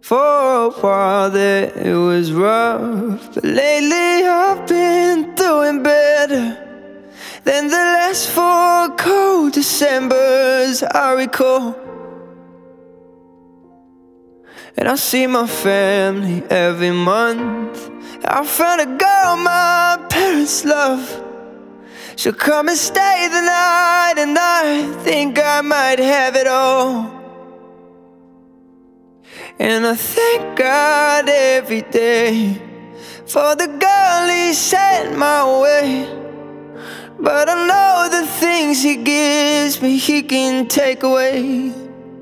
For a while there it was rough, but lately I've been doing better than the last 4 cold Decembers I recall. And I see my family every month. I found a girl my parents love. She'll come and stay the night, and I think I might have it all. And I thank God every day for the girl He sent my way. But I know the things He gives me He can take away.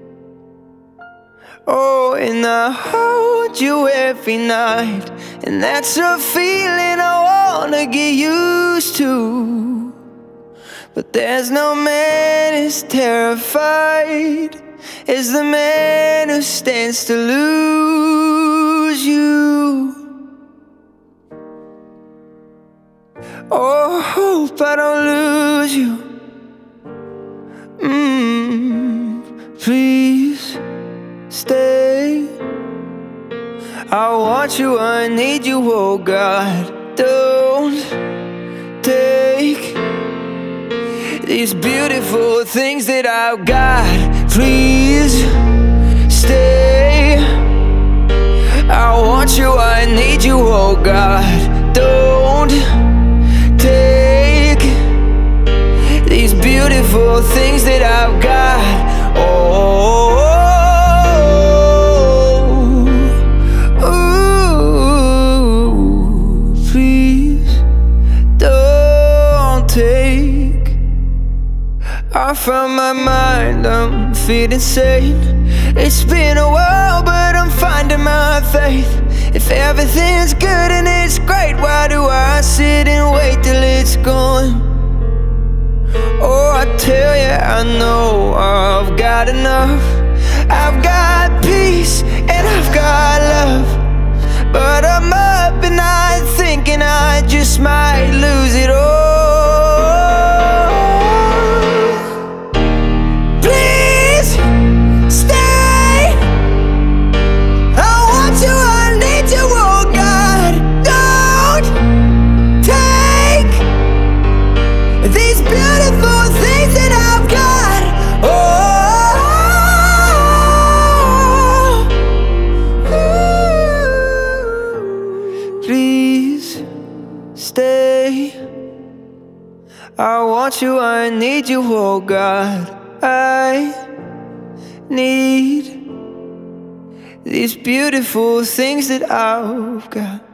Oh, and I hold you every night, and that's a feeling I wanna get used to. But there's no man as terrified as the man who stands to lose you. Oh, hope I don't lose you. Please stay. I want you, I need you, oh God. Don't take these beautiful things that I've got. Please stay. I want you, I need you, oh God. Don't take these beautiful things that I've got. Oh, ooh, please don't take. I found my mind, I'm feeling sane. It's been a while, but I'm finding my faith. If everything's good and it's great, why do I sit and wait till it's gone? Oh, I tell you, I know I've got enough. I've got peace and I've got love, but I'm up at night thinking I just might lose it all. Please stay. I want you, I need you, oh God. I need these beautiful things that I've got.